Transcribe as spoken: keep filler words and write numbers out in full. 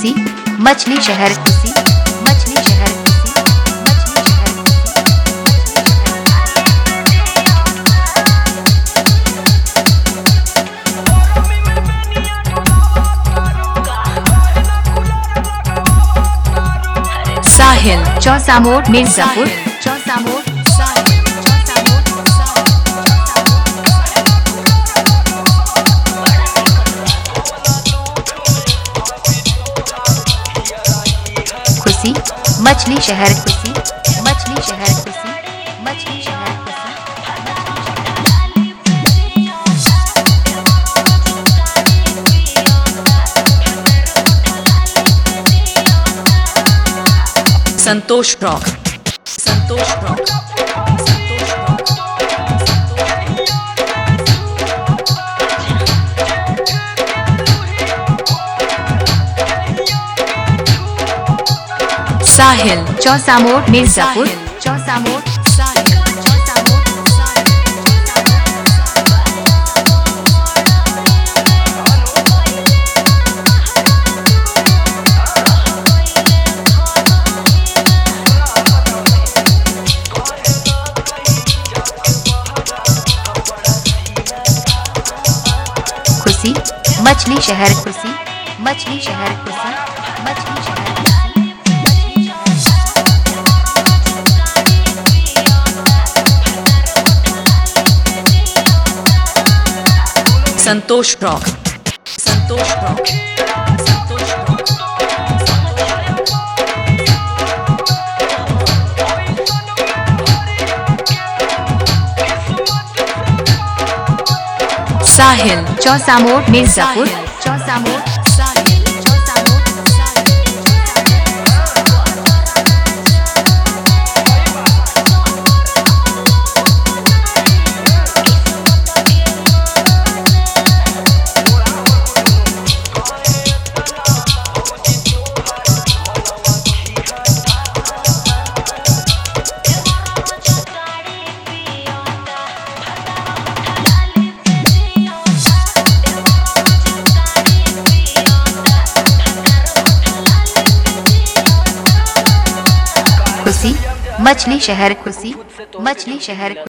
खुशी मछली शहर खुशी मछली शहर खुशी मछली शहर साहिल चौसामोड़ मिर्जापुर चौसामोड़ खुशी मछली शहर खुशी मछली शहर खुशी मछली शहर खुशी Santosh rock Santosh rock Santosh rock Sahil Chausamod Mirzapur Chausamod खुशी मछली शहर खुशी मछली शहर खुशी मछली शहर Santosh rock Santosh rock Santosh rock Sahil Chausamod Mirzapur Chausamod खुशी मछली शहर खुशी मछली शहर